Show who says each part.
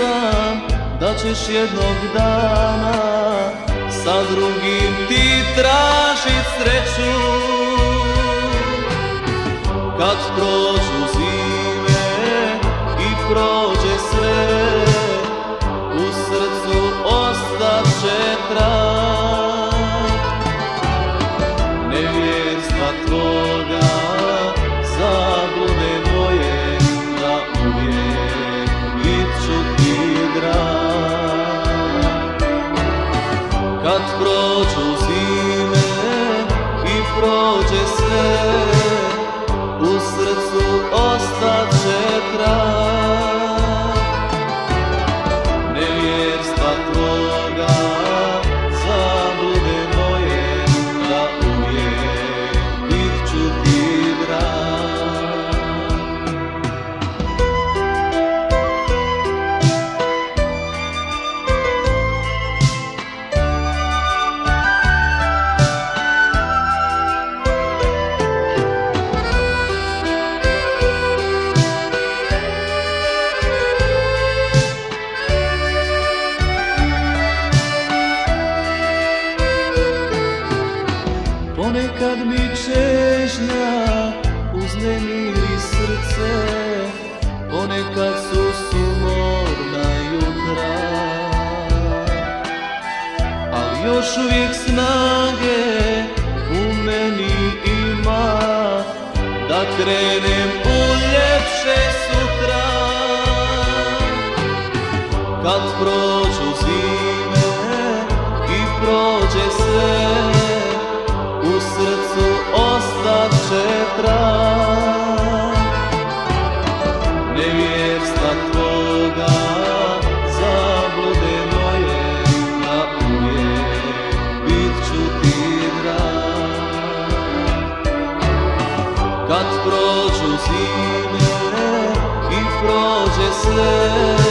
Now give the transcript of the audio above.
Speaker 1: sam da ćeš jednog dana sa drugim ti tražit sreću. Kad prođu zime i prođe sve, u srcu ostaće trag nevjerstva tvoga, zablude moje, da uvijek bit ću ti drag. Kad prođu zime i prođe sve, u srcu ostaće trag nevjerstva tvoga, zablude moje, da uvijek bit ću ti drag. Ponekad mi čežnja uznemiri srce, ponekad su sumorna jutra, ali još uvijek snage u meni ima da krenem u ljepše sutra. Kad prođu zime i prođe sve, u srcu ostaće trag nevjerstva tvoga, zablude moje, da uvijek bit ću ti drag. Kad prođu zime i prođe sve,